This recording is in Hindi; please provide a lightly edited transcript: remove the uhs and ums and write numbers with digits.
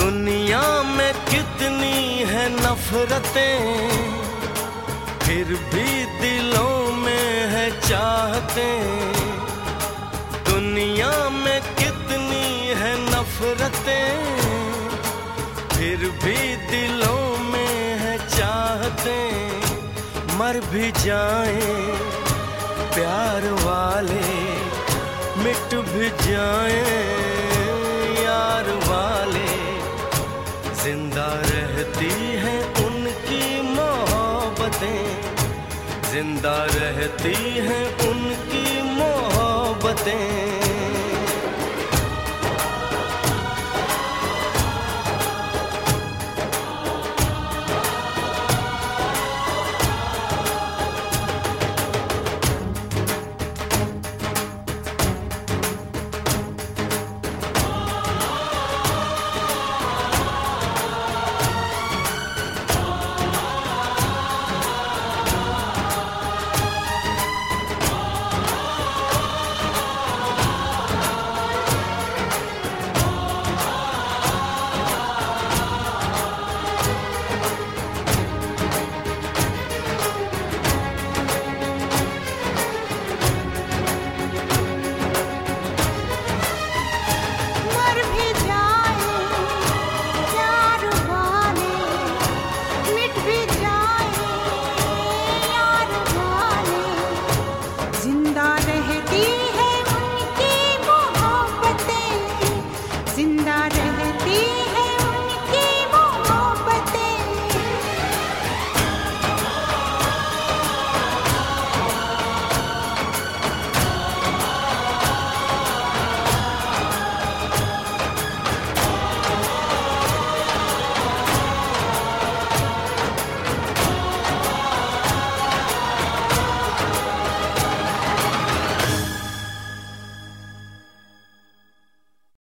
दुनिया में कितनी है नफरतें, फिर भी दिलों में है चाहतें। दुनिया में कितनी है नफरतें, फिर भी दिलों में है चाहतें। मर भी जाएं प्यार वाले, मिट भी जाएं यार वाले, जिंदा रहती हैं उनकी मोहब्बतें, जिंदा रहती हैं उनकी मोहब्बतें।